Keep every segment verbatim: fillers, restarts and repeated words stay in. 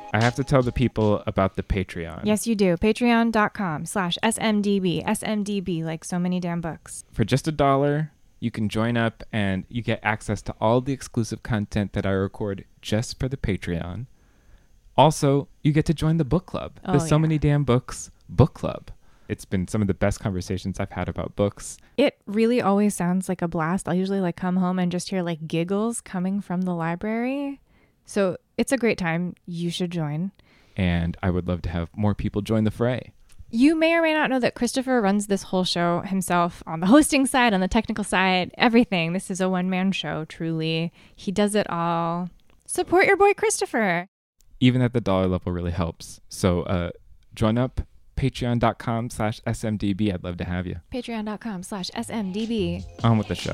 I have to tell the people about the Patreon. Yes, you do. Patreon.com slash SMDB. S M D B, like so many damn books. For just a dollar, you can join up and you get access to all the exclusive content that I record just for the Patreon. Also, you get to join the book club. Oh, the So yeah. Many Damn Books book club. It's been some of the best conversations I've had about books. It really always sounds like a blast. I'll usually like come home and just hear like giggles coming from the library. So it's a great time. You should join. And I would love to have more people join the fray. You may or may not know that Christopher runs this whole show himself on the hosting side, on the technical side, everything. This is a one-man show, truly. He does it all. Support your boy Christopher. Even at the dollar level really helps. So uh, join up. Patreon.com slash SMDB. I'd love to have you. Patreon.com slash SMDB. On with the show.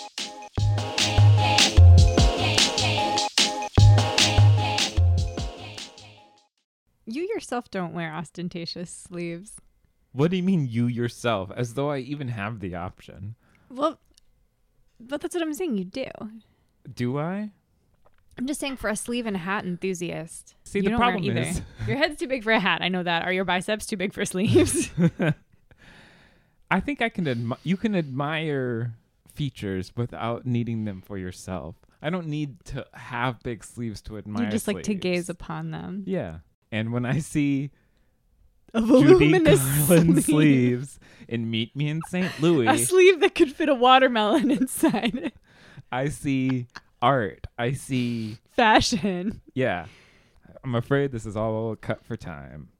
You yourself don't wear ostentatious sleeves. What do you mean you yourself? As though I even have the option. Well, but that's what I'm saying. You do. Do I? I'm just saying for a sleeve and a hat enthusiast. See, you the don't wear it problem either. is... Your head's too big for a hat. I know that. Are your biceps too big for sleeves? I think I can admi- you can admire features without needing them for yourself. I don't need to have big sleeves to admire You just like to sleeves. gaze upon them. Yeah. And when I see A Judy voluminous Garland sleeve. sleeves in Meet Me in Saint Louis, A sleeve that could fit a watermelon inside it. I see art. I see, Fashion. yeah. I'm afraid this is all cut for time.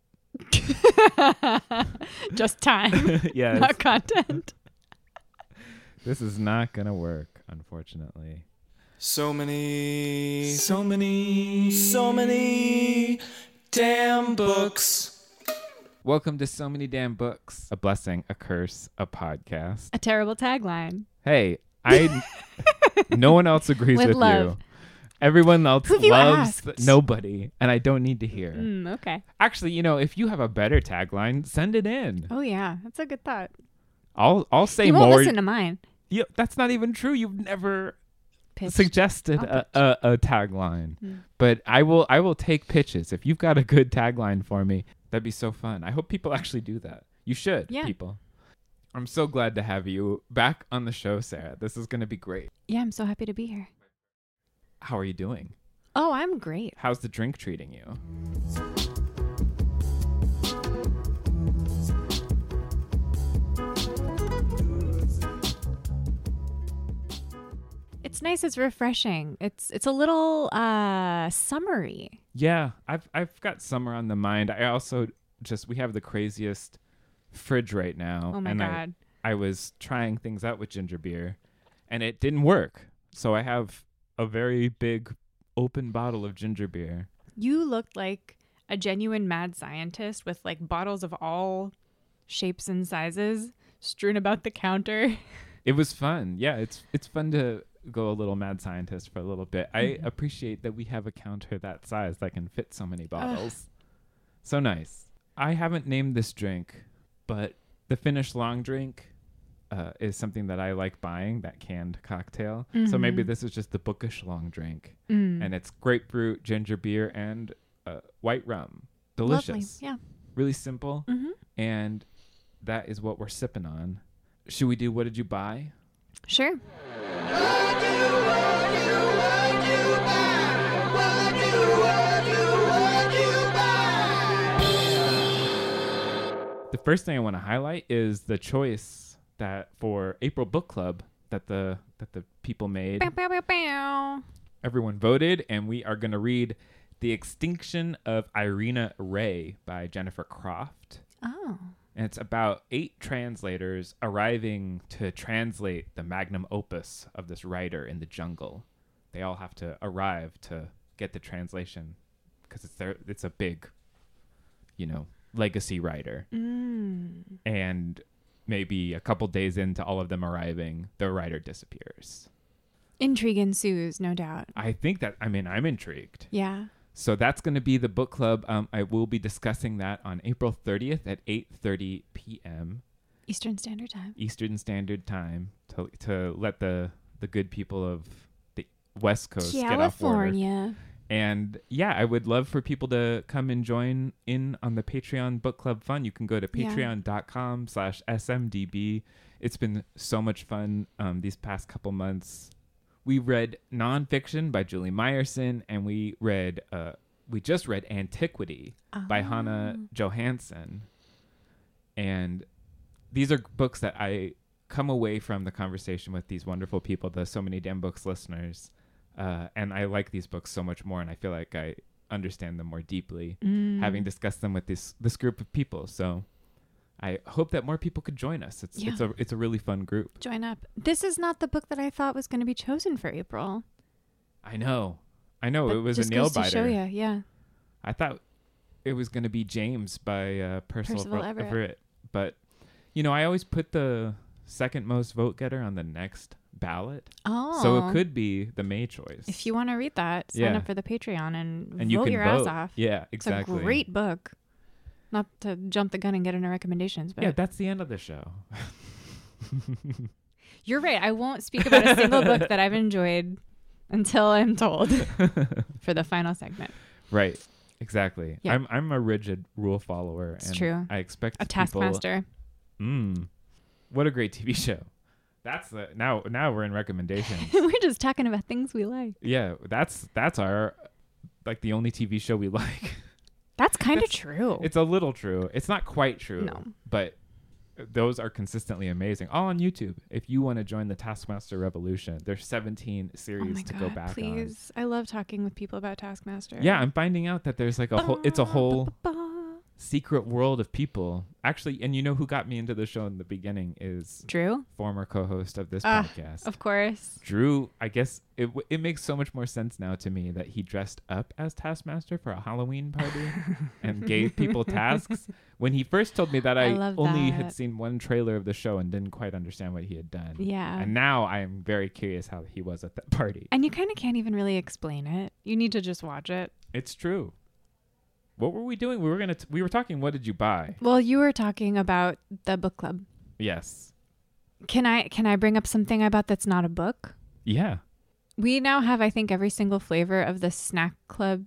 Just time. Yes. Not content. This is not going to work, unfortunately. So many, so many, so many damn books. Welcome to So Many Damn Books. A blessing, a curse, a podcast. A terrible tagline. Hey, I. No one else agrees With with, love. you. Everyone else Who've you loves asked? nobody, and I don't need to hear. Mm, okay. Actually, you know, if you have a better tagline, send it in. Oh yeah, that's a good thought. I'll I'll say You won't more. listen to mine. Yeah, that's not even true. You've never Pitched. suggested I'll a, a, a tagline, Hmm. but I will I will take pitches. If you've got a good tagline for me, that'd be so fun. I hope people actually do that. You should, Yeah. people. I'm so glad to have you back on the show, Sarah. This is going to be great. Yeah, I'm so happy to be here. How are you doing? Oh, I'm great. How's the drink treating you? It's nice. It's refreshing. It's it's a little uh summery. Yeah, I've I've got summer on the mind. I also just we have the craziest fridge right now. Oh my and god. I, I was trying things out with ginger beer and it didn't work. So I have a very big open bottle of ginger beer. You looked like a genuine mad scientist with like bottles of all shapes and sizes strewn about the counter. It was fun. Yeah, it's it's fun to go a little mad scientist for a little bit. I Mhm. appreciate that we have a counter that size that can fit so many bottles. So nice. I haven't named this drink, but the Finnish long drink uh, is something that I like buying, that canned cocktail. So maybe Mhm. this is just the bookish long drink. Mm. And it's grapefruit, ginger beer, and uh, white rum. Delicious. Lovely. Yeah. Really simple. Mm-hmm. And that is what we're sipping on. Should we do What Did You Buy? Sure. The first thing I want to highlight is the choice that for April Book Club that the that the people made. Bow, bow, bow, bow. Everyone voted, and we are going to read The Extinction of Irina Ray by Jennifer Croft. Oh. And it's about eight translators arriving to translate the magnum opus of this writer in the jungle. They all have to arrive to get the translation because it's their it's a big, you know, legacy writer. Mm. And maybe a couple days into all of them arriving, the writer disappears. Intrigue ensues, no doubt. I think that, I mean, I'm intrigued. Yeah. So that's going to be the book club. Um, I will be discussing that on April thirtieth at eight thirty p.m. Eastern Standard Time. Eastern Standard Time to to let the, the good people of the West Coast get off work. California. And yeah, I would love for people to come and join in on the Patreon book club fun. You can go to Yeah. patreon.com slash smdb. It's been so much fun um, these past couple months. We read nonfiction by Julie Meyerson, and we read uh, we just read Antiquity by Hannah Johansson. And these are books that I come away from the conversation with these wonderful people, the So Many Damn Books listeners. Uh, and I like these books so much more, and I feel like I understand them more deeply, Mm. having discussed them with this this group of people. So I hope that more people could join us. It's Yeah. it's a it's a really fun group. Join up. This is not the book that I thought was going to be chosen for April. I know, I know. But It was just a nail goes to show biter. ya, yeah. I thought it was going to be James by uh, Percival, Percival Everett. Everett. But you know, I always put the second most vote getter on the next ballot, Oh. so it could be the May choice. If you want to read that, sign Yeah. up for the Patreon and, and vote you can your vote. ass off. Yeah, exactly. It's a great book. Not to jump the gun and get into recommendations, but Yeah, that's the end of the show. you're right. I won't speak about a single book that I've enjoyed until I'm told for the final segment. Right. Exactly. Yeah. I'm I'm a rigid rule follower. It's and true. I expect A people- taskmaster. Mm. What a great T V show. That's the now now we're in recommendations. We're just talking about things we like. Yeah, that's that's our like the only T V show we like. That's kind of That's- true. It's a little true. It's not quite true. No. But those are consistently amazing. All on YouTube. If you want to join the Taskmaster Revolution, there's seventeen Oh series my to God, go back please. I love talking with people about Taskmaster. on. Yeah, I'm finding out that there's like a whole it's a whole secret world of people. Actually, and you know who got me into the show in the beginning is Drew, former co-host of this Ah, podcast. of course. Drew, I guess it w- it makes so much more sense now to me that he dressed up as Taskmaster for a Halloween party and gave people tasks. When he first told me that, I, I love only that. had seen one trailer of the show and didn't quite understand what he had done. Yeah. And now I am very curious how he was at that party. And you kind of can't even really explain it. You need to just watch it. It's true. What were we doing? We were gonna. T- we were talking. What did you buy? Well, you were talking about the book club. Yes. Can I can I bring up something I bought that's not a book? Yeah. We now have, I think, every single flavor of the Snack Club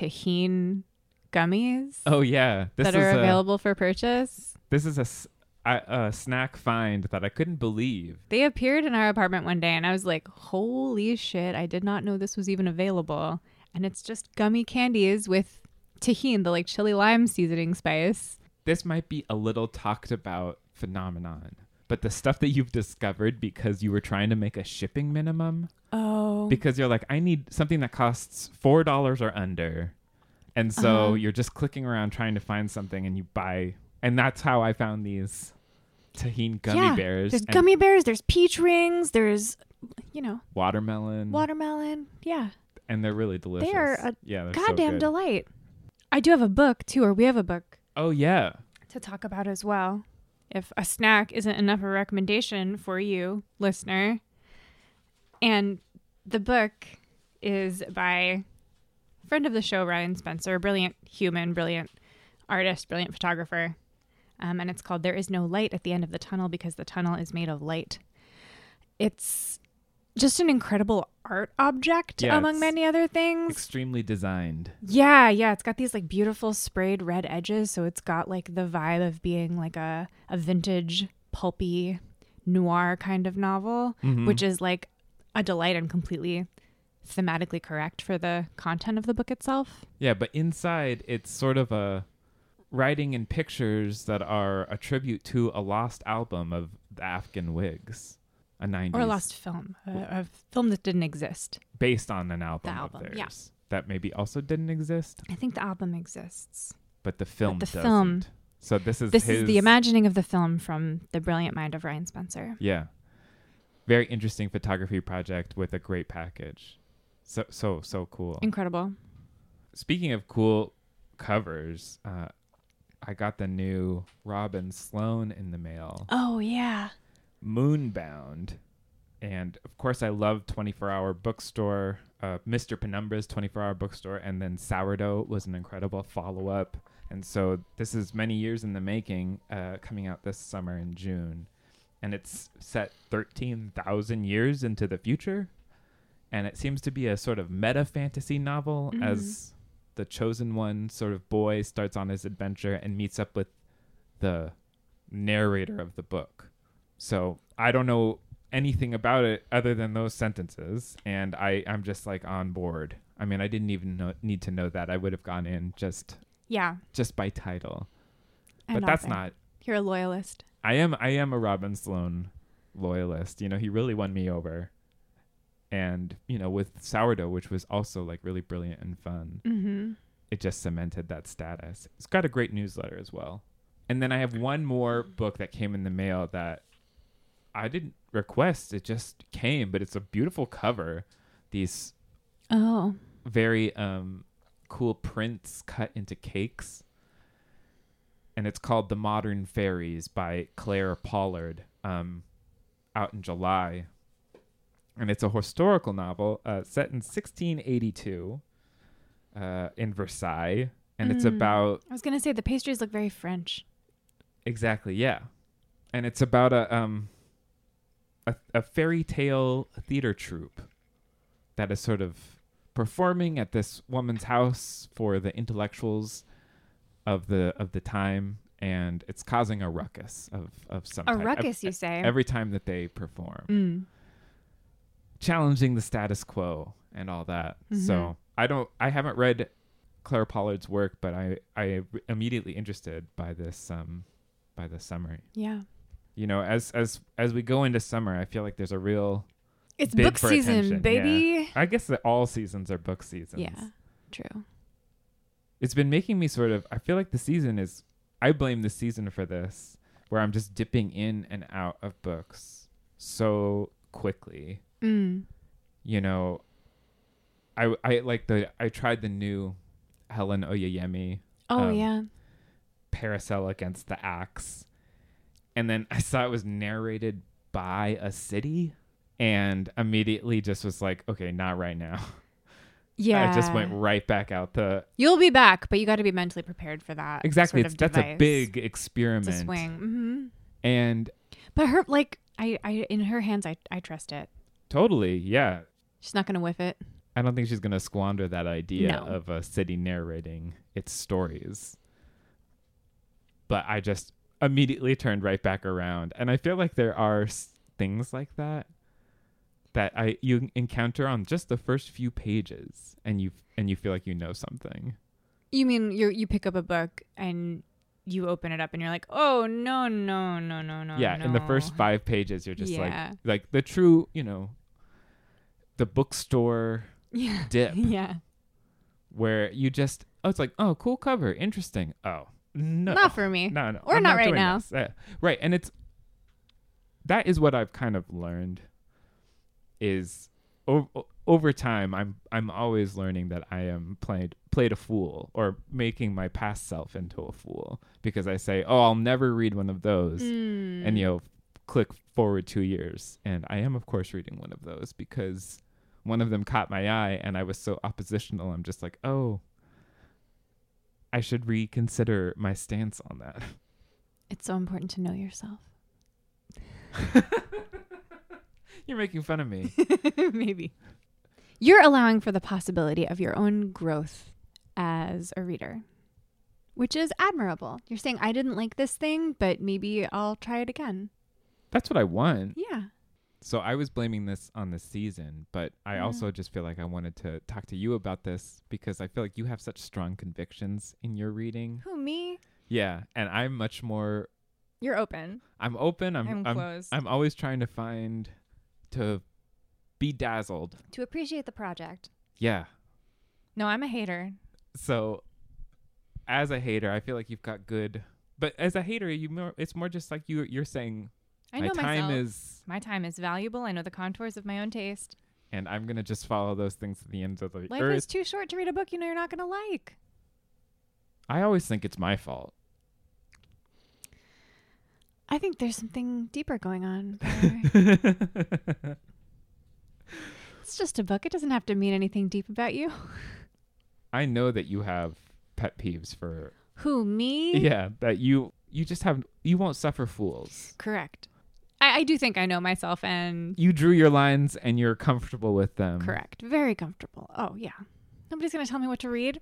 Tahine gummies Oh yeah. This that is are a, available for purchase. This is a, s- a, a snack find that I couldn't believe. They appeared in our apartment one day, and I was like, "Holy shit! I did not know this was even available." And it's just gummy candies with tahine, the like chili lime seasoning spice. This might be a little talked about phenomenon, but the stuff that you've discovered because you were trying to make a shipping minimum, Oh, because you're like, I need something that costs four dollars or under, and so Uh-huh. you're just clicking around trying to find something, and you buy, and that's how I found these tahine gummy yeah. bears. There's and gummy bears. There's peach rings. There's, you know, watermelon, watermelon. Yeah, and they're really delicious. are a yeah, they're so goddamn good. delight. I do have a book too, or we have a book Oh yeah. to talk about as well. If a snack isn't enough of a recommendation for you, listener. And the book is by a friend of the show, Ryan Spencer, brilliant human, brilliant artist, brilliant photographer. Um, and it's called There Is No Light at the End of the Tunnel Because the Tunnel is Made of Light. It's just an incredible art object, Yeah, among it's many other things. Extremely designed. Yeah, yeah. It's got these like beautiful sprayed red edges. So it's got like the vibe of being like a, a vintage, pulpy, noir kind of novel, Mhm. which is like a delight and completely thematically correct for the content of the book itself. Yeah, but inside it's sort of a writing and pictures that are a tribute to a lost album of the Afghan Wigs, a nineties Or a lost film, a, a film that didn't exist. based on an album, The album, of theirs yeah. that maybe also didn't exist, I think the album exists. but the film the doesn't. film- So this is This his, is the imagining of the film from the brilliant mind of Ryan Spencer. Yeah, very interesting photography project with a great package. So so so cool. Incredible. Speaking of cool covers, uh, I got the new Robin Sloan in the mail. Oh, yeah. Moonbound. And of course I love twenty-four hour bookstore, uh, Mister Penumbra's twenty-four hour bookstore, and then Sourdough was an incredible follow-up. And so this is many years in the making, uh, coming out this summer in June. And it's set thirteen thousand years into the future. and it seems to be a sort of meta fantasy novel Mhm. as the chosen one sort of boy starts on his adventure and meets up with the narrator of the book. So I don't know anything about it other than those sentences, and I I'm just like on board. I mean, I didn't even know, need to know that. I would have gone in just Yeah. just by title. And But that's author. not. You're a loyalist. I am I am a Robin Sloan loyalist. You know, he really won me over. And, you know, with Sourdough, which was also like really brilliant and fun, Mm-hmm. it just cemented that status. It's got a great newsletter as well. And then I have one more book that came in the mail that I didn't request. It just came, but it's a beautiful cover. These Oh. very um, cool prints cut into cakes. And it's called The Modern Fairies by Claire Pollard, um, out in July. And it's a historical novel uh, set in sixteen eighty-two uh, in Versailles. And it's Mm. about, I was gonna say the pastries look very French. exactly, yeah. And it's about a um a, a fairy tale theater troupe that is sort of performing at this woman's house for the intellectuals of the of the time, and it's causing a ruckus of of some A type. ruckus, Ev- you say? every time that they perform, Mm. challenging the status quo and all that. Mhm. So I don't I haven't read Claire Pollard's work, but I I immediately interested by this um by this summary. Yeah. You know, as as as we go into summer, I feel like there's a real It's bid book for season, attention, baby. I guess that all seasons are book seasons. Yeah. True. It's been making me sort of I feel like the season is I blame the season for this, where I'm just dipping in and out of books so quickly. Mm. You know, I I like the I tried the new Helen Oyeyemi Oh Um, yeah. Paracel Against the Axe. And then I saw it was narrated by a city, and immediately just was like, okay, not right now. Yeah. I just went right back out the You'll be back, but you got to be mentally prepared for that. exactly. Sort It's of that's a device. big It's experiment. a swing. Mm-hmm. And But her, like, I, I, in her hands, I, I trust it. totally, yeah. She's not gonna whiff it. I don't think she's gonna squander that idea No. of a city narrating its stories. But I just immediately turned right back around, and I feel like there are s- things like that that I you encounter on just the first few pages, and you and you feel like you know something. You mean you you pick up a book and you open it up and you're like, oh no no no no no. yeah, in the first no. five pages, you're just Yeah. like like the true, you know, the bookstore Yeah. dip Yeah. where you just oh, it's like oh, cool cover, interesting. Oh no, Not for me. no, no, Or I'm not right doing now. this. Uh, right, and it's that is what I've kind of learned is o- o- over time. I'm I'm always learning that I am played played a fool or making my past self into a fool because I say, oh, I'll never read one of those, Mm. and you know, click forward two years, and I am of course reading one of those because one of them caught my eye, and I was so oppositional. I'm just like, oh, I should reconsider my stance on that. It's so important to know yourself. You're making fun of me. Maybe. You're allowing for the possibility of your own growth as a reader, which is admirable. You're saying, I didn't like this thing, but maybe I'll try it again. That's what I want. Yeah. So I was blaming this on the season, but I Mm. also just feel like I wanted to talk to you about this because I feel like you have such strong convictions in your reading. Who, me? Yeah, and I'm much more You're open. I'm open. I'm I'm I'm, closed. I'm always trying to find to be dazzled. To appreciate the project. Yeah. No, I'm a hater. So as a hater, I feel like you've got good, but as a hater, you more it's more just like you you're saying I my know time myself. is My time is valuable. I know the contours of my own taste. and I'm going to just follow those things to the ends of the Life earth. is too short to read a book you know you're not going to like. I always think it's my fault. I think there's something deeper going on there. It's just a book. It doesn't have to mean anything deep about you. I know that you have pet peeves for Who, me? yeah, that you you just have you won't suffer fools. Correct. I, I do think I know myself, and You drew your lines and you're comfortable with them. correct. Very comfortable. Oh, yeah. Nobody's going to tell me what to read.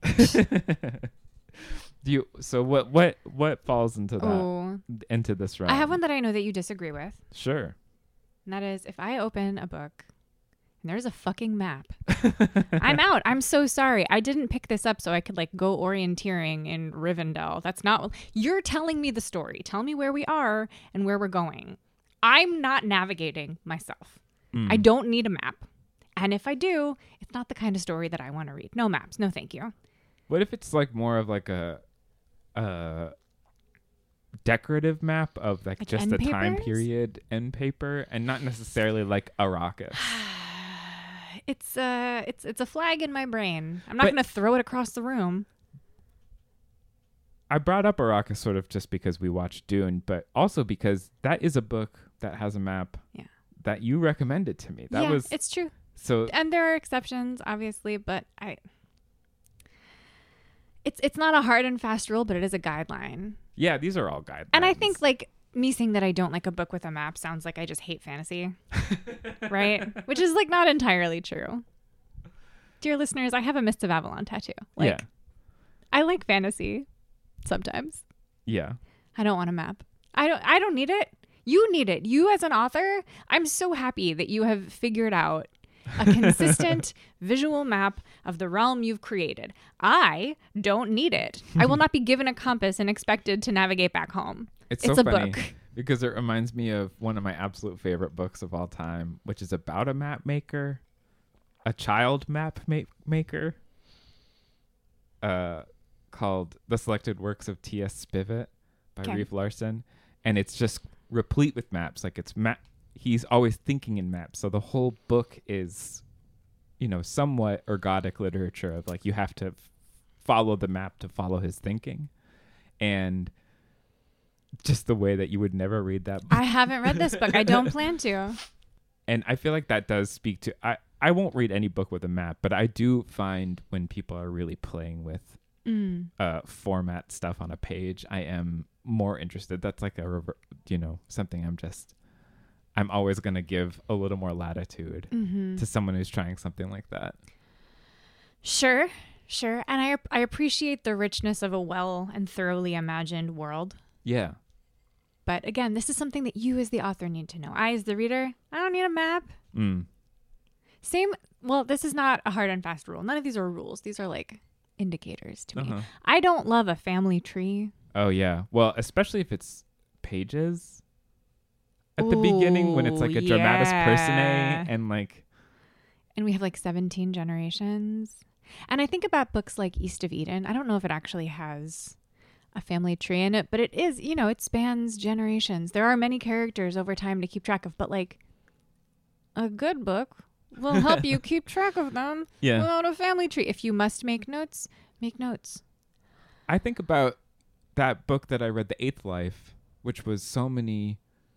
Do you so what what what falls into that Oh, into this realm? I have one that I know that you disagree with. Sure. And that is if I open a book and there's a fucking map, I'm out. I'm so sorry. I didn't pick this up so I could like go orienteering in Rivendell. That's not, you're telling me the story. Tell me where we are and where we're going. I'm not navigating myself. Mm. I don't need a map. And if I do, it's not the kind of story that I want to read. No maps. No, thank you. What if it's like more of like a a decorative map of like, Like just end a time papers? period end paper and not necessarily like Arrakis? It's uh it's it's a flag in my brain. I'm not But- going to throw it across the room. I brought up Arrakis sort of just because we watched Dune, but also because that is a book that has a map Yeah. that you recommended to me. That yeah, was it's true. so And there are exceptions, obviously, but I it's it's not a hard and fast rule, but it is a guideline. yeah, these are all guidelines. And I think like me saying that I don't like a book with a map sounds like I just hate fantasy. Right? Which is like not entirely true. Dear listeners, I have a Mists of Avalon tattoo. Like yeah. I like fantasy sometimes. Yeah. I don't want a map. I don't I don't need it. You need it. You as an author, I'm so happy that you have figured out a consistent visual map of the realm you've created. I don't need it. I will not be given a compass and expected to navigate back home. It's, It's so a funny book. because it reminds me of one of my absolute favorite books of all time, which is about a map maker, a child map ma- maker, uh, called The Selected Works of T S. Spivet by Okay. Reeve Larson. And it's just replete with maps. Like it's map. He's always thinking in maps. So the whole book is, you know, somewhat ergodic literature of like you have to f- follow the map to follow his thinking. And just the way that you would never read that book. I haven't read this book. I don't plan to. And I feel like that does speak to I, I won't read any book with a map, but I do find when people are really playing with Mm. uh format stuff on a page, I am more interested. That's like a rever- you know, something I'm just I'm always going to give a little more latitude Mm-hmm. to someone who's trying something like that. Sure, sure. And I I appreciate the richness of a well and thoroughly imagined world. Yeah. But again, this is something that you as the author need to know. I as the reader, I don't need a map. Mm. Same, well, this is not a hard and fast rule. None of these are rules. These are like indicators to me. Uh-huh. I don't love a family tree. Oh yeah. Well, especially if it's pages at the beginning when it's like a Ooh, dramatis yeah. personae and like And we have like seventeen generations. And I think about books like East of Eden. I don't know if it actually has a family tree in it, but it is, you know, it spans generations. There are many characters over time to keep track of, but like a good book will help you keep track of them yeah. without a family tree. If you must make notes, make notes. I think about that book that I read, The Eighth Life, which was so many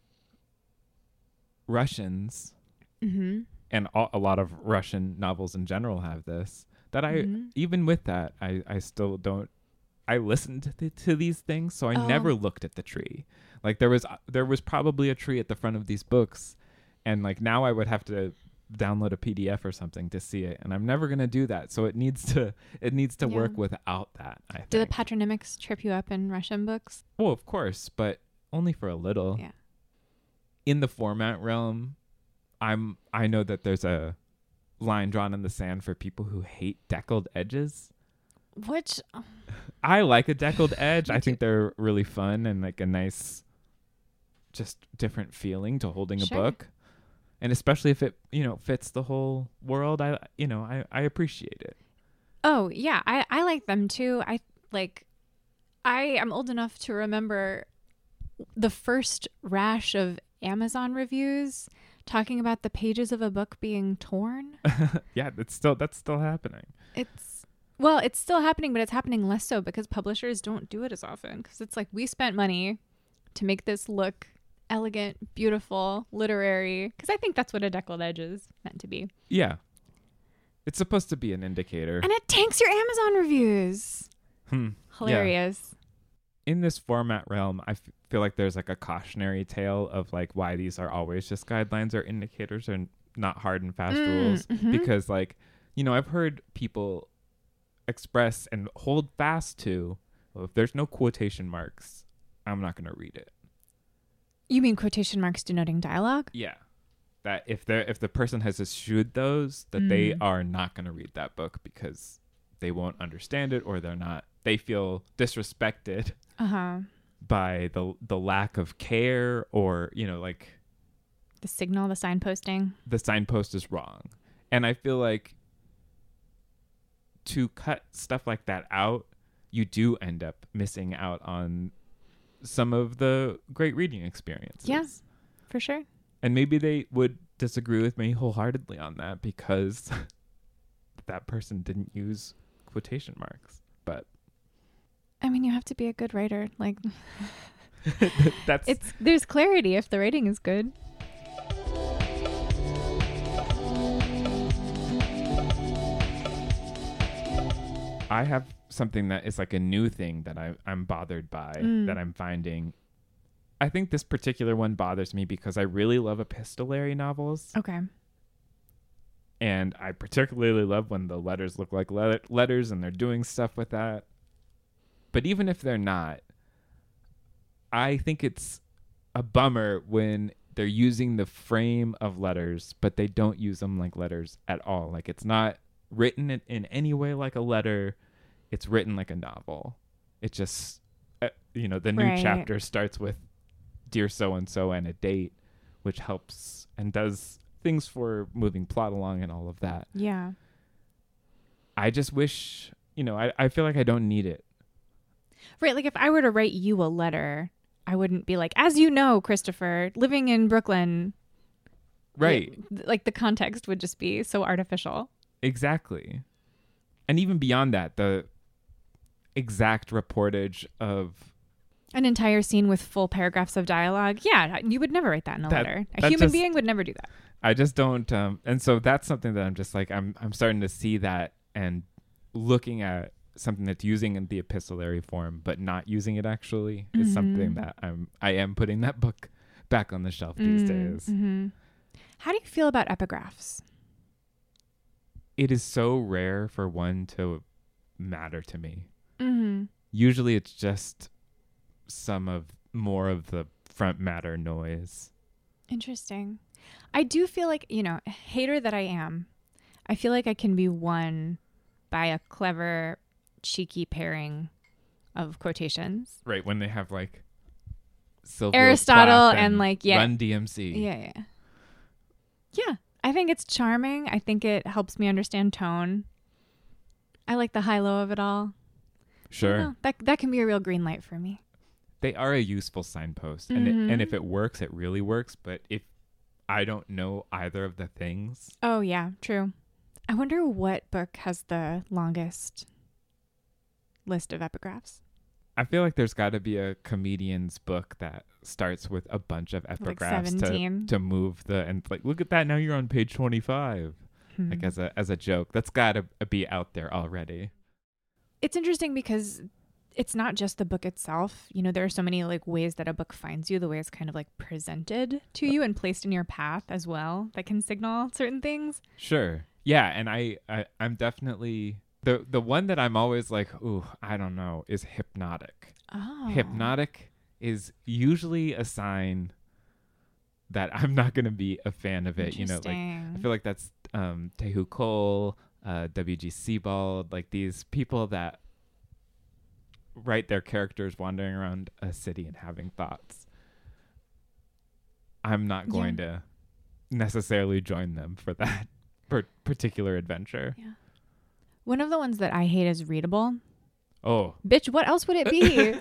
Russians, Mm-hmm. and a, a lot of Russian novels in general have this, that I, Mhm. even with that, I, I still don't, I listened to, th- to these things, so I Oh. never looked at the tree. Like there was, there was probably a tree at the front of these books, and like now I would have to download a P D F or something to see it, and I'm never going to do that. So it needs to, it needs to Yeah. work without that, I think. Do the patronymics trip you up in Russian books? Well, of course, but only for a little. Yeah. In the format realm, I'm I know that there's a line drawn in the sand for people who hate deckled edges. Which, I like a deckled edge. Me I too. think they're really fun and like a nice just different feeling to holding Sure. a book. And especially if it, you know, fits the whole world, I you know, I, I appreciate it. oh yeah, I, I like them too. I like, I am old enough to remember the first rash of Amazon reviews talking about the pages of a book being torn. Yeah, that's still that's still happening. It's, well, it's still happening, but it's happening less so because publishers don't do it as often. Because it's like, we spent money to make this look elegant, beautiful, literary. Because I think that's what a deckled edge is meant to be. Yeah. It's supposed to be an indicator. And it tanks your Amazon reviews. Hmm. Hilarious. in this format realm, I f- feel like there's like a cautionary tale of like why these are always just guidelines or indicators and not hard and fast Mm, rules. mhm. Because like, you know, I've heard people express and hold fast to, well, if there's no quotation marks, I'm not going to read it. You mean quotation marks denoting dialogue? Yeah. That if they if the person has eschewed those, that they Mm. are not going to read that book because they won't understand it, or they're not, they feel disrespected Uh-huh. by the the lack of care, or, you know, like The signal, the signposting. the signpost is wrong. And I feel like to cut stuff like that out, you do end up missing out on some of the great reading experiences. Yeah. For sure. And maybe they would disagree with me wholeheartedly on that because that person didn't use quotation marks. But I mean, you have to be a good writer. Like, that's it's there's clarity if the writing is good. I have something that is like a new thing that I, I'm bothered by, Mm. that I'm finding. I think this particular one bothers me because I really love epistolary novels. Okay. And I particularly love when the letters look like le- letters and they're doing stuff with that. But even if they're not, I think it's a bummer when they're using the frame of letters, but they don't use them like letters at all. Like, it's not written in, in any way like a letter. It's written like a novel. It just, uh, you know, the new Right. chapter starts with Dear So-and-so and a date, which helps and does things for moving plot along and all of that. Yeah. I just wish, you know, I, I feel like I don't need it. Right. Like, if I were to write you a letter, I wouldn't be like, as you know, Christopher, living in Brooklyn. Right. Like, like the context would just be so artificial. Exactly. And even beyond that, the exact reportage of An entire scene with full paragraphs of dialogue. Yeah, you would never write that in a That- letter. A that human just- being would never do that. I just don't um and so that's something that I'm just like I'm I'm starting to see that and looking at something that's using in the epistolary form but not using it actually is something Mhm. that I'm I am putting that book back on the shelf these Mm, days. mhm. How do you feel about epigraphs? It is so rare for one to matter to me. Mm-hmm. Usually it's just some of more of the front matter noise. Interesting. I do feel like, you know, hater that I am, I feel like I can be won by a clever, cheeky pairing of quotations. Right, when they have like Sylvia Aristotle Plath and, like, yeah. Run D M C. Yeah, yeah. Yeah, I think it's charming. I think it helps me understand tone. I like the high-low of it all. I Sure. don't know. That, that can be a real green light for me. They are a useful signpost. And Mhm. it, and if it works, it really works. But if I don't know either of the things, Oh, yeah, true. I wonder what book has the longest list of epigraphs. I feel like there's got to be a comedian's book that starts with a bunch of Like epigraphs to, seventeen. to move the and like look at that, now you're on page twenty-five. Hmm. Like as a as a joke. That's got to be out there already. It's interesting because it's not just the book itself. You know, there are so many like ways that a book finds you, the way it's kind of like presented to you and placed in your path as well that can signal certain things. Sure. Yeah, and I, I I'm definitely the the one that I'm always like, ooh, I don't know, is hypnotic. Oh. Hypnotic is usually a sign that I'm not going to be a fan of it. You know, like I feel like that's um, Tehu Cole, uh, W G Sebald, like these people that write their characters wandering around a city and having thoughts. I'm not going to necessarily join them for that per- particular adventure. Yeah. One of the ones that I hate is readable. Oh, Bitch, what else would it be?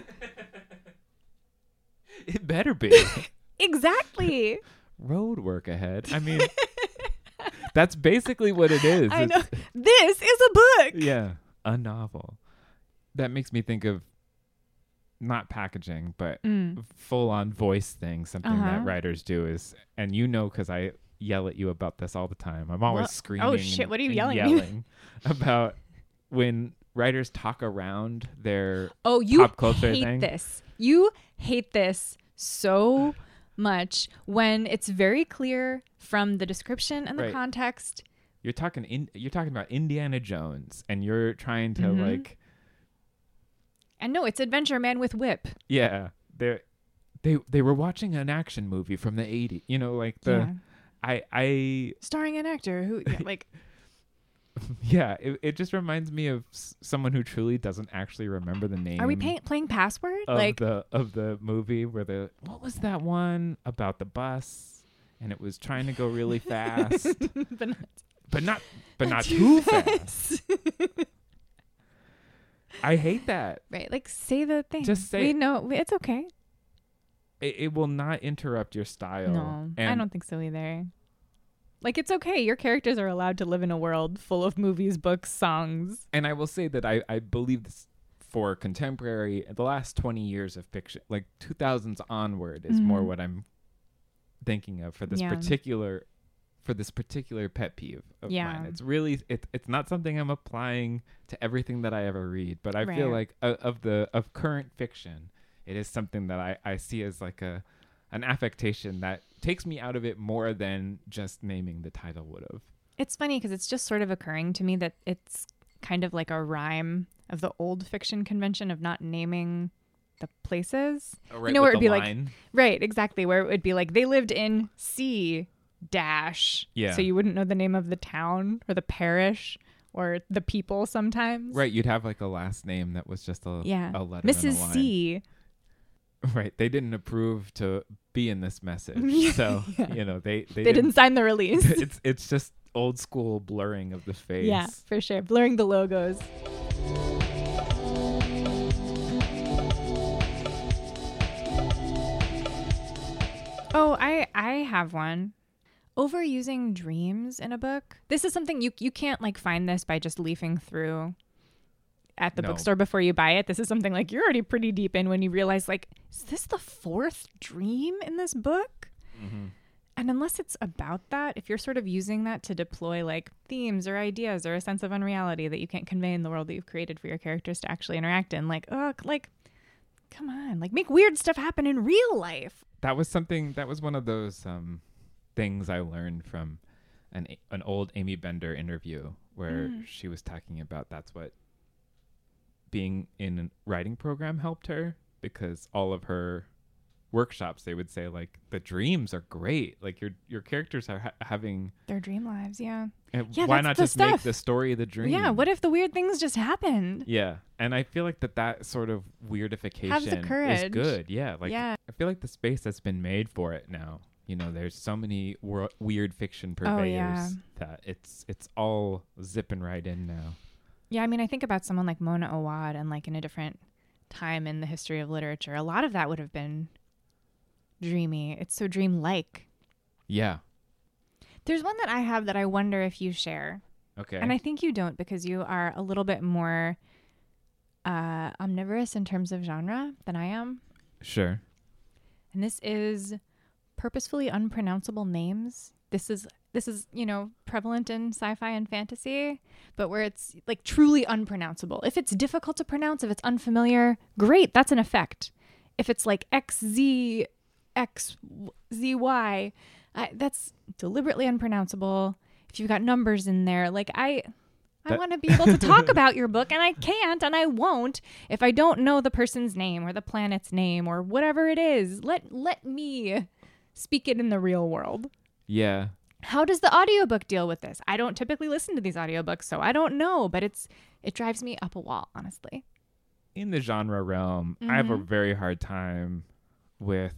it better be. Exactly. Road work ahead. I mean, that's basically what it is. I It's- know. This is a book. Yeah, a novel. That makes me think of not packaging, but Mm. full-on voice thing. Something Uh-huh. that writers do is, and you know, because I yell at you about this all the time. I'm always What? screaming. Oh, shit, and- what are you and yelling? Yelling about when writers talk around their Oh, you pop culture hate thing. this. You hate this so much when it's very clear from the description and the Right. context. You're talking in, you're talking about Indiana Jones, and you're trying to Mhm. like, And no, it's Adventure Man with whip. yeah, they they they were watching an action movie from the eighties. You know, like the yeah. I I Starring an actor who, yeah, like, yeah, it, it just reminds me of s- someone who truly doesn't actually remember the name. are we pay- playing Password? of Like, the of the movie where the what was that one about the bus, and it was trying to go really fast, but not, but not but not too fast. I hate that. right? Like, say the thing. Just say We it. know it's okay. It, it will not interrupt your style. No, I And don't think so either. Like, it's okay. Your characters are allowed to live in a world full of movies, books, songs. And I will say that I, I believe this for contemporary, the last twenty years of fiction, like two thousands onward, is more Mhm. what I'm thinking of for this Yeah. particular, for this particular pet peeve of Yeah. mine. It's really, it, it's not something I'm applying to everything that I ever read, but I feel Right. like uh, of the of current fiction, it is something that I, I see as like a an affectation that takes me out of it more than just naming the title would have. It's funny because it's just sort of occurring to me that it's kind of like a rhyme of the old fiction convention of not naming the places. Right, know, with where it'd the be like- line. Right, exactly. Where it would be like they lived in C dash. Yeah. So you wouldn't know the name of the town or the parish or the people sometimes. Right, you'd have like a last name that was just a, Yeah. a letter Missus in a line. C. Right, they didn't approve to be in this message, so Yeah. you know they they, They didn't sign the release. it's it's just old school blurring of the face. Yeah, for sure. Blurring the logos. Oh, I I have one. Overusing dreams in a book. This is something you you can't like find this by just leafing through at the No. bookstore before you buy it. This is something like you're already pretty deep in when you realize like, is this the fourth dream in this book? Mhm. And unless it's about that, if you're sort of using that to deploy like themes or ideas or a sense of unreality that you can't convey in the world that you've created for your characters to actually interact in, like, oh, like, come on, like make weird stuff happen in real life. That was something. That was one of those um, things I learned from an an old Amy Bender interview where Mm. she was talking about that's what being in a writing program helped her, because all of her workshops they would say like the dreams are great, like your your characters are ha- having Their dream lives, yeah. and Yeah, why that's not the just make stuff. the story the dream. Yeah, what if the weird things just happened? Yeah, and I feel like that that sort of weirdification Have the is courage. good. Yeah, like Yeah. I feel like the space that's been made for it now. You know, there's so many wor- weird fiction purveyors Oh, yeah. that it's it's all zipping right in now. Yeah, I mean, I think about someone like Mona Awad and like in a different time in the history of literature, a lot of that would have been dreamy. It's so dreamlike. Yeah. There's one that I have that I wonder if you share. Okay. And I think you don't because you are a little bit more uh, omnivorous in terms of genre than I am. sure. And this is purposefully unpronounceable names. This is this is, you know, prevalent in sci-fi and fantasy, but where it's like truly unpronounceable. If it's difficult to pronounce, if it's unfamiliar, great, that's an effect. If it's like X Z X Z Y, I, that's deliberately unpronounceable. If you've got numbers in there, like I I That- want to be able to talk about your book, and I can't and I won't if I don't know the person's name or the planet's name or whatever it is. Let let me speak it in the real world. Yeah. How does the audiobook deal with this? I don't typically listen to these audiobooks, so I don't know, but it's it drives me up a wall, honestly. In the genre realm, I have a Mhm. very hard time with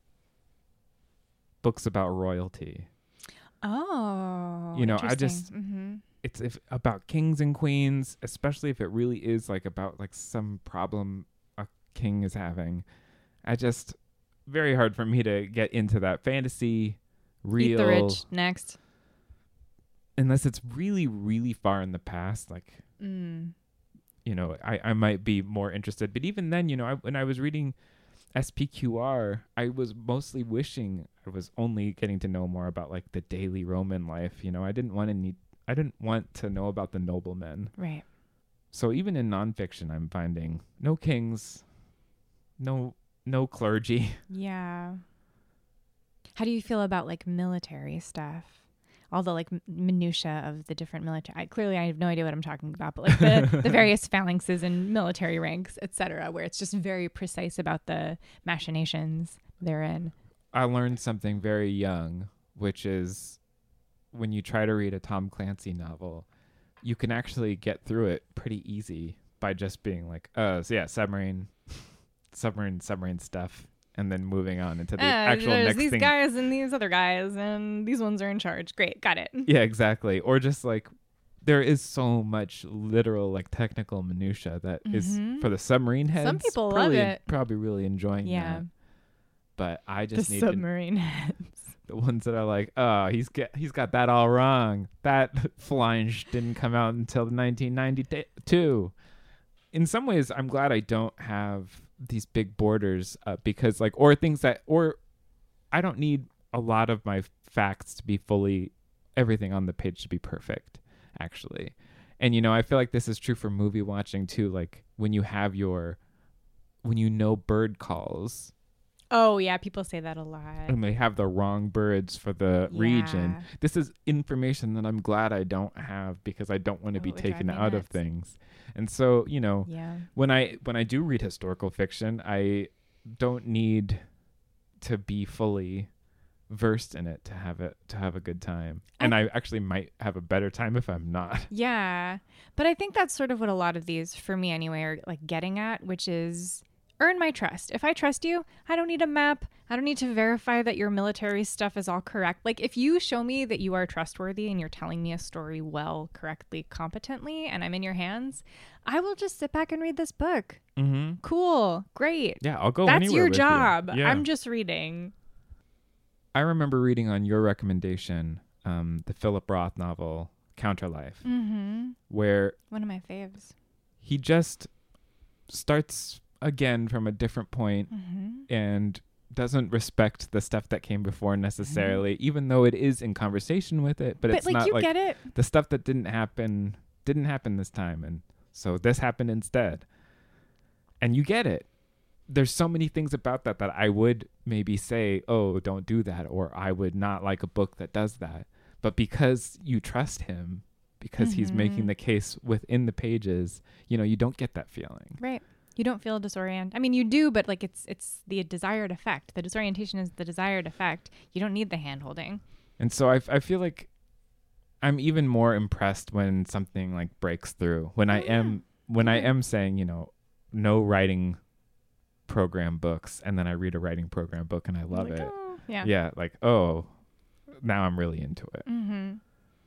books about royalty. Oh, You know, I interesting. just- Mhm. It's if about kings and queens, especially if it really is like about like some problem a king is having. I just very hard for me to get into that fantasy real Eat the rich next. unless it's really really far in the past, like Mm. you know, I, I might be more interested. But even then, you know, I, when I was reading S P Q R, I was mostly wishing I was only getting to know more about like the daily Roman life. You know, I didn't want to need, I didn't want to know about the noblemen. Right. So even in nonfiction, I'm finding no kings, no no clergy. Yeah. How do you feel about like military stuff? All the like m- minutia of the different military. I, clearly, I have no idea what I'm talking about, but like the, the various phalanxes and military ranks, et cetera, where it's just very precise about the machinations therein. I learned something very young, which is when you try to read a Tom Clancy novel, you can actually get through it pretty easy by just being like, oh, so yeah, submarine, submarine, submarine stuff. And then moving on into the Uh, actual there's next these thing. guys and these other guys, and these ones are in charge. Great, got it. Yeah, exactly. Or just like there is so much literal, like technical minutia that is Mhm. for the submarine heads. Some people love probably, it. Probably really enjoying Yeah. that. But I The just need to, submarine heads. the ones that are like, oh, he's get he's got that all wrong. That flange didn't come out until nineteen ninety-two. In some ways, I'm glad I don't have these big borders uh, because like or things that or I don't need a lot of my facts to be fully everything on the page to be perfect actually. And you know, I feel like this is true for movie watching too, like when you have your when you know bird calls Oh, yeah, people say that a lot. and they have the wrong birds for the region. Yeah. This is information that I'm glad I don't have because I don't want to Oh, be it would drive taken me out of nuts. things. And so, you know, Yeah. when I when I do read historical fiction, I don't need to be fully versed in it to have it to have a good time. And I actually might have a better time if I'm not. Yeah. But I think that's sort of what a lot of these, for me anyway, are like getting at, which is earn my trust. If I trust you, I don't need a map. I don't need to verify that your military stuff is all correct. Like if you show me that you are trustworthy and you're telling me a story well, correctly, competently, and I'm in your hands, I will just sit back and read this book. Mm-hmm. Cool. Great. Yeah, I'll go That's anywhere your with you. job. Yeah. I'm just reading. I remember reading on your recommendation um, the Philip Roth novel Counterlife, Mm-hmm. where One of my faves. he just starts again from a different point Mm-hmm. and doesn't respect the stuff that came before necessarily, even though it is in conversation with it. But, But it's like not you like get it. the stuff that didn't happen didn't happen this time, and so this happened instead. And you get it. There's so many things about that that I would maybe say, oh, don't do that, or I would not like a book that does that. But because you trust him, because he's making Mhm. the case within the pages, you know, you don't get that feeling. Right. You don't feel disoriented. I mean, you do, but like it's it's the desired effect. The disorientation is the desired effect. You don't need the hand holding. And so I, f- I feel like I'm even more impressed when something like breaks through. When I Oh, yeah. am when I Yeah. am saying, you know, no writing program books, and then I read a writing program book and I love Like, it. oh, yeah. Yeah, like, oh, now I'm really into it. Mm-hmm.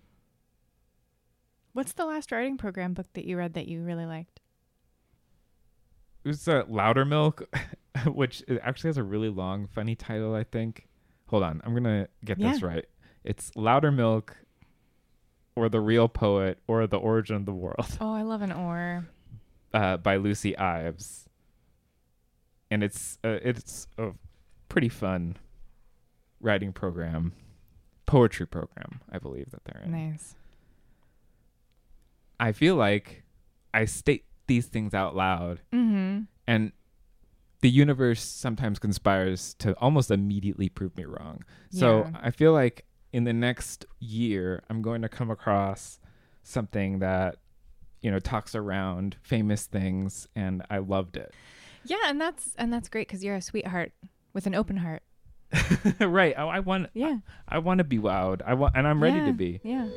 What's the last writing program book that you read that you really liked? It was uh, Loudermilk, which it actually has a really long, funny title, I think. Hold on, I'm going to get this Yeah. right. It's Loudermilk, or The Real Poet, or The Origin of the World, Oh, I love an or. uh, by Lucy Ives. And it's uh, it's a pretty fun writing program, poetry program, I believe that they're in. Nice. I feel like I state these things out loud, Mm-hmm. and the universe sometimes conspires to almost immediately prove me wrong. So Yeah. I feel like in the next year, I'm going to come across something that, you know, talks around famous things, and I loved it. Yeah, and that's and that's great because you're a sweetheart with an open heart. Right. I, I want. Yeah. I want to be wowed. I want, and I'm ready Yeah, to be. Yeah.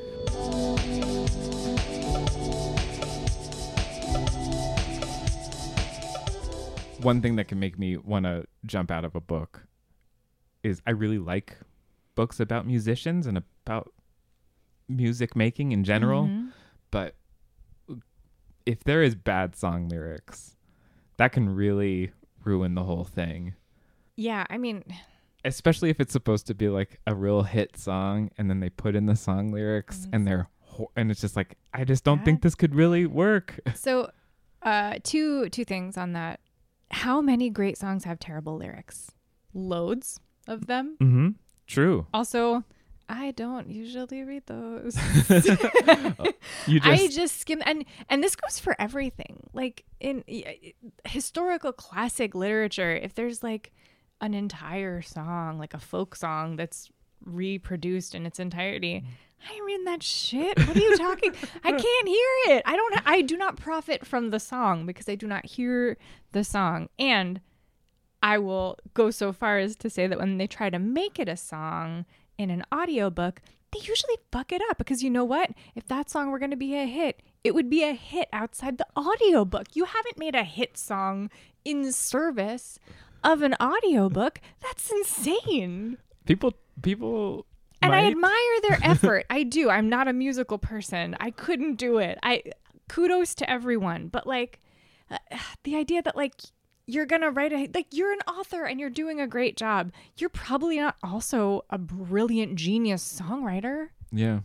One thing that can make me want to jump out of a book is I really like books about musicians and about music making in general. Mhm. But if there is bad song lyrics, that can really ruin the whole thing. Yeah, I mean, Especially if it's supposed to be like a real hit song, and then they put in the song lyrics, And and they're ho- and it's just like, I just don't think Bad. this could really work. so uh two two things on that. How many great songs have terrible lyrics? Loads of them. Mm-hmm. True. Also, I don't usually read those. You just I just skim, and and this goes for everything. Like in y- historical classic literature, if there's like an entire song, like a folk song that's reproduced in its entirety, I ain't reading that shit. What are you talking? I can't hear it. I don't. I do not profit from the song because I do not hear the song. And I will go so far as to say that when they try to make it a song in an audiobook, they usually fuck it up because you know what? If that song were going to be a hit, it would be a hit outside the audiobook. You haven't made a hit song in service of an audiobook. That's insane. people people And I might- admire their effort. I do. I'm not a musical person. I couldn't do it. I kudos to everyone. But like uh, the idea that like you're going to write a like you're an author and you're doing a great job. You're probably not also a brilliant genius songwriter. Yeah.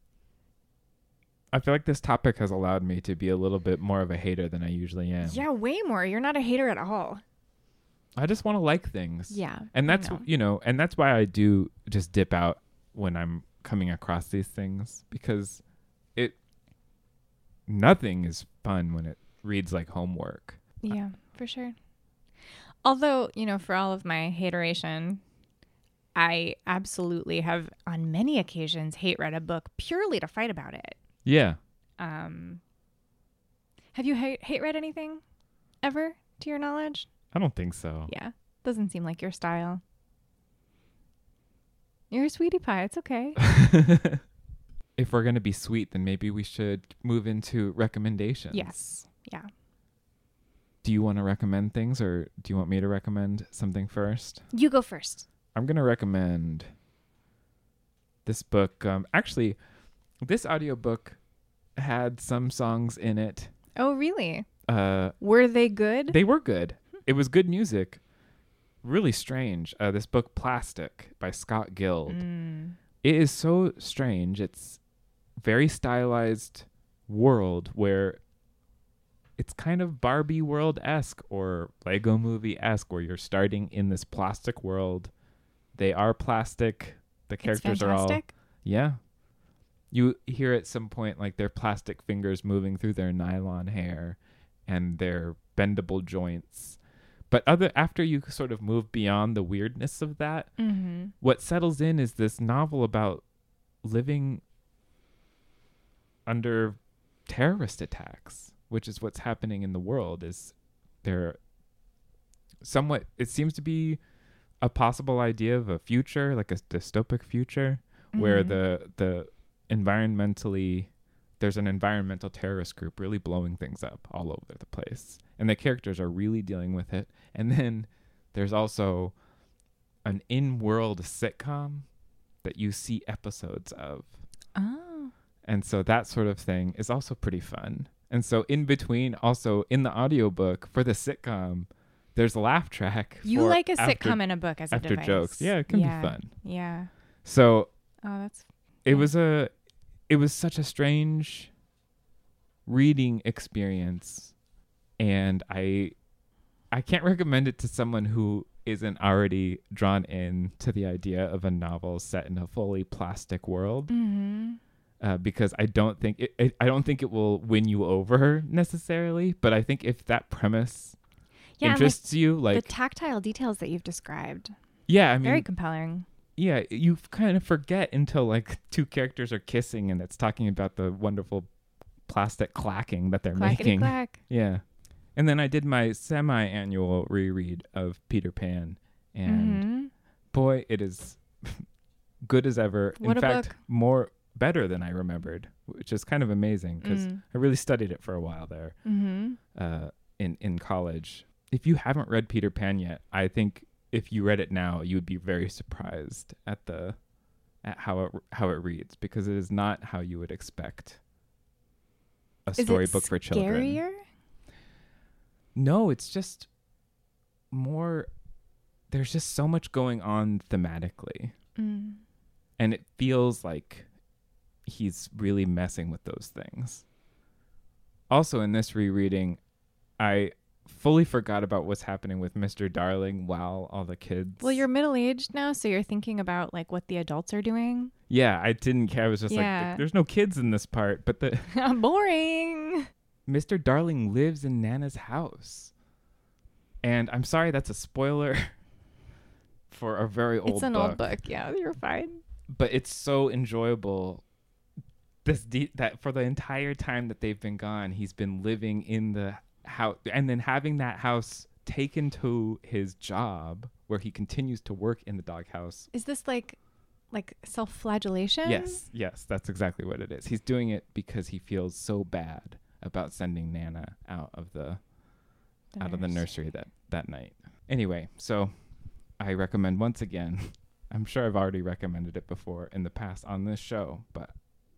I feel like this topic has allowed me to be a little bit more of a hater than I usually am. Yeah, way more. You're not a hater at all. I just want to like things. Yeah. And I that's, know. you know, and that's why I do just dip out when I'm coming across these things because it, nothing is fun when it reads like homework. Yeah, for sure. Although, you know, for all of my hateration, I absolutely have on many occasions hate read a book purely to fight about it. Yeah. Um, have you hate, hate read anything ever, to your knowledge? I don't think so. Yeah, doesn't seem like your style. You're a sweetie pie. It's okay. If we're going to be sweet, then maybe we should move into recommendations. Yes. Yeah. Do you want to recommend things or do you want me to recommend something first? You go first. I'm going to recommend this book. Um, actually, this audiobook had some songs in it. Oh, really? Uh, Were they good? they were good. It was good music. Really strange. Uh, this book, Plastic, by Scott Guild. Mm. It is so strange. It's very stylized world where it's kind of Barbie world-esque or Lego movie-esque where you're starting in this plastic world. They are plastic. The characters It's are all... fantastic. Yeah. You hear at some point like their plastic fingers moving through their nylon hair and their bendable joints. But other after you sort of move beyond the weirdness of that, Mm-hmm. what settles in is this novel about living under terrorist attacks, which is what's happening in the world. Is there somewhat, it seems to be a possible idea of a future, like a dystopic future, where Mhm. the the environmentally there's an environmental terrorist group really blowing things up all over the place, and the characters are really dealing with it. And then there's also an in-world sitcom that you see episodes of, Oh. and so that sort of thing is also pretty fun. And so in between, also in the audiobook for the sitcom, there's a laugh track. You for like a after, sitcom in a book as a after device. jokes. Yeah, it can Yeah. be fun. Yeah. So Oh, that's it Yeah. was a it was such a strange reading experience, and I I can't recommend it to someone who isn't already drawn in to the idea of a novel set in a fully plastic world, mm-hmm. uh, because I don't think it, it I don't think it will win you over necessarily, but I think if that premise Yeah, and, like, interests you, like the tactile details that you've described. yeah, I mean, Very compelling. yeah, you kind of forget until like two characters are kissing and it's talking about the wonderful plastic clacking that they're Clackety making. clack. Yeah. And then I did my semi-annual reread of Peter Pan, and Mm-hmm. boy, it is good as ever. What In a fact, book. more better than I remembered, which is kind of amazing because Mm. I really studied it for a while there Mm-hmm. uh, in in college. If you haven't read Peter Pan yet, I think if you read it now, you would be very surprised at the at how it how it reads, because it is not how you would expect a Is storybook it for children. scarier? No, it's just more. There's just so much going on thematically, Mm. and it feels like he's really messing with those things. Also, in this rereading, I fully forgot about what's happening with Mister Darling while all the kids. Well, you're middle-aged now, so you're thinking about like what the adults are doing. Yeah, I didn't care. I was just Yeah. like, there's no kids in this part. But the Boring. Mister Darling lives in Nana's house. And I'm sorry, that's a spoiler for a very old book. It's an old book. Yeah, you're fine. But it's so enjoyable. This de- that for the entire time that they've been gone, he's been living in the house, and then having that house taken to his job, where he continues to work in the doghouse. Is this like, like self-flagellation? Yes, yes, that's exactly what it is. He's doing it because he feels so bad about sending Nana out of the, The out of the nurse. nursery that that night. Anyway, so I recommend once again. I'm sure I've already recommended it before in the past on this show, but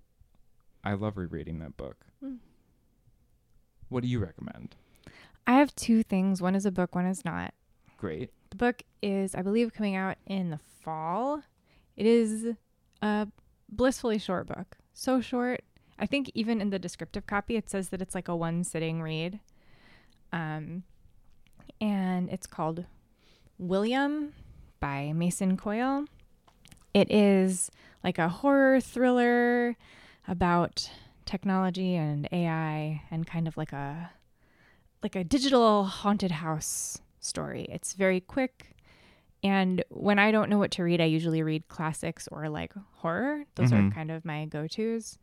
I love rereading that book. Mm. What do you recommend? I have two things. One is a book, one is not. Great. The book is, I believe, coming out in the fall. It is a blissfully short book. So short. I think even in the descriptive copy, it says that it's like a one sitting read. Um, and it's called William by Mason Coyle. It is like a horror thriller about technology and A I and kind of like a like a digital haunted house story. It's very quick. And when I don't know what to read, I usually read classics or like horror. Those Mhm. are kind of my go-tos.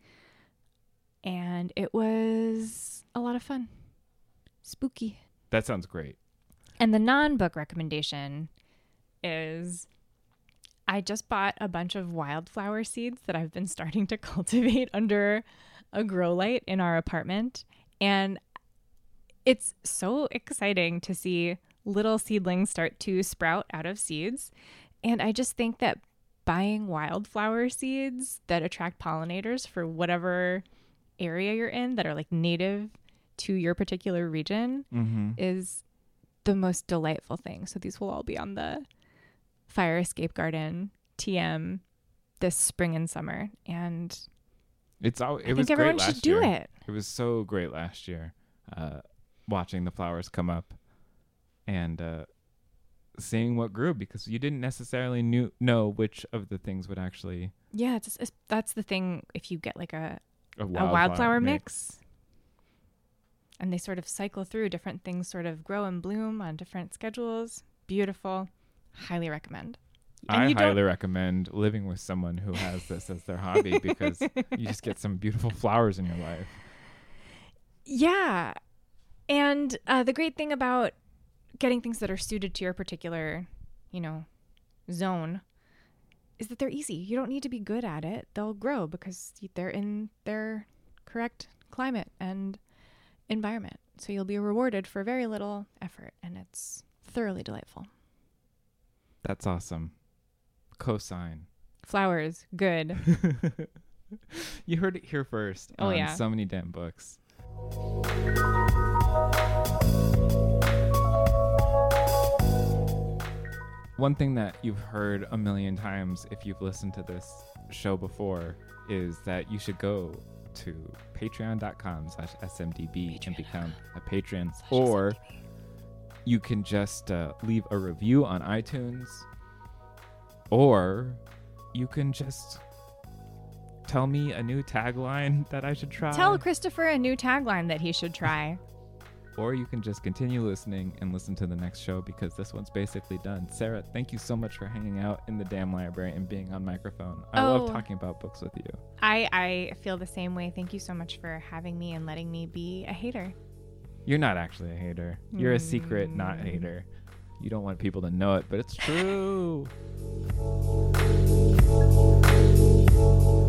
And it was a lot of fun. Spooky. That sounds great. And the non-book recommendation is I just bought a bunch of wildflower seeds that I've been starting to cultivate under a grow light in our apartment. And it's so exciting to see little seedlings start to sprout out of seeds. And I just think that buying wildflower seeds that attract pollinators for whatever area you're in that are like native to your particular region Mm-hmm. is the most delightful thing. So these will all be on the Fire Escape Garden T M this spring and summer. And It's all. It I was think everyone great should last do year. it. It was so great last year, uh, watching the flowers come up and uh, seeing what grew, because you didn't necessarily knew, know which of the things would actually Yeah, it's, it's that's the thing. If you get like a, a a wildflower, wildflower mix, and they sort of cycle through, different things sort of grow and bloom on different schedules. Beautiful. Highly recommend. And I you don't- highly recommend living with someone who has this as their hobby, because you just get some beautiful flowers in your life. Yeah. And uh, the great thing about getting things that are suited to your particular, you know, zone is that they're easy. You don't need to be good at it. They'll grow because they're in their correct climate and environment. So you'll be rewarded for very little effort, and it's thoroughly delightful. That's awesome. Cosign. Flowers, good. You heard it here first. Oh, on yeah. So Many Damn Books. One thing that you've heard a million times if you've listened to this show before is that you should go to patreon.com slash smdb and become a patron, or you can just uh, leave a review on iTunes, or you can just tell me a new tagline that I should try. Tell Christopher a new tagline that he should try. Or you can just continue listening and listen to the next show, because this one's basically done. Sarah, thank you so much for hanging out in the damn library and being on microphone. I Oh. love talking about books with you. I, I feel the same way. Thank you so much for having me and letting me be a hater. You're not actually a hater. You're a secret not Mm. hater. You don't want people to know it, but it's true.